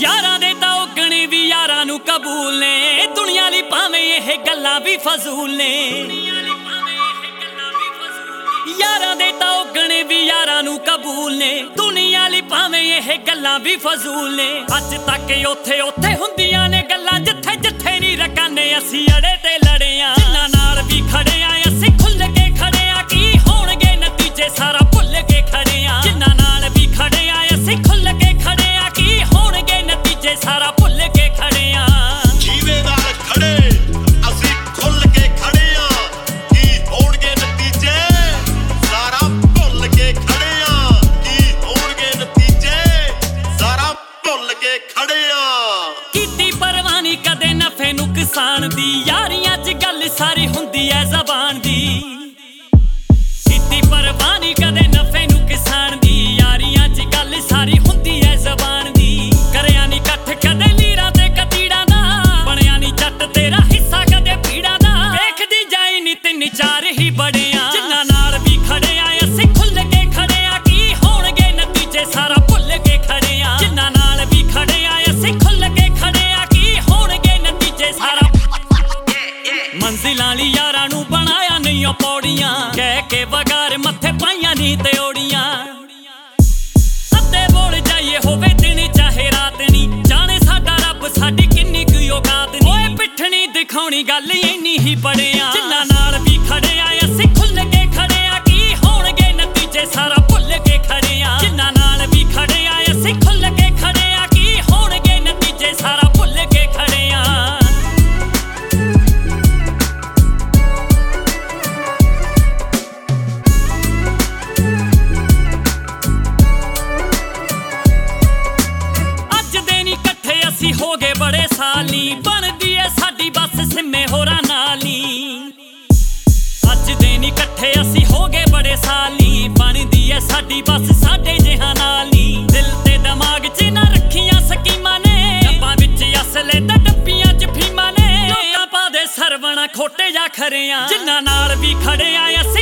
यारां दे तां उगणे भी यारां नूं कबूल ने दुनिया लई भावें इह गल्लां भी फजूल ने यारां दे तां उगणे भी यारां नूं कबूल ने दुनिया लई भावें इह गल्लां भी फजूल ने अज तक उत्थे उत्थे हुंदियां ने गल्लां जिथे जिथे नी रकाने असीं अड़े ते लड़े आ जिन्हां नाल भी खड़े आ असीं खुल के खड़े आ की होणगे नतीजे सारा भुल के खड़े आ जिन्हां नाल भी खड़े आ असीं खुल के खड़े आ की होणगे नतीजे सारा भुल के खड़े आ जीवे नाल खड़े असीं खुल के खड़े आ की होणगे नतीजे सारा भुल के खड़े आ की होणगे नतीजे सारा भुल के खड़े आ कीती परवाह नी कदे नफे नुकसान दी यारियां च गल सारी हुंदी ऐ ज़बान दी कीती परवाह नी कदे नफे नुकसान दी यारियां च गल सारी हुंदी ऐ ज़बान दी करया नी कट्ठ कदे लीरां ते कतीड़ा दा बणया नी जट तेरा हिस्सा कदे पीड़ा दा देखदी जाई नी तिन चार ही बड़े आ जिन्हां नाल भी खड़े आ असीं खुल के खड़े आ की होणगे नतीजे सारा भुल के खड़े आ जिन्हां नाल भी खड़े आ असीं खुल के खड़े आ की होणगे नतीजे सारा मंजिलां ली यारां नूं बनाया नहीं ओ पौड़ियां कह के वगार मत्थे पाइयां नी ते ओड़ियां अद्दे बोल जाइए होवे दिन चाहे रात नी जाने साडा रब साडी किन्नी कुई औकात नी ओए पिठणी दिखाउणी गल इन्नी ही बड़े आ जिन्हां नाल भी खड़े आ असीं खुल के खड़े आ की होणगे नतीजे सारा भुल के खड़े आ जिन्हां नाल भी खड़े आ असीं खुल के खड़े आ की होणगे नतीजे सारा भुल के खड़े आ असीं हो गए बड़े साल नी बनदी ऐ साडी बस सिम्मे होरां नाल नी अज दे नी कट्ठे असीं हो गए बड़े साल नी बनदी ऐ साडी बस साडे जिहां नाल नी दिल ते दिमाग च ना रखियां स्कीमां ने डब्बां विच असले ते डब्बियां च फीमां ने लोकां पा दे सरवण खोटे जा खरे आ जिन्हां नाल भी खड़े आ असीं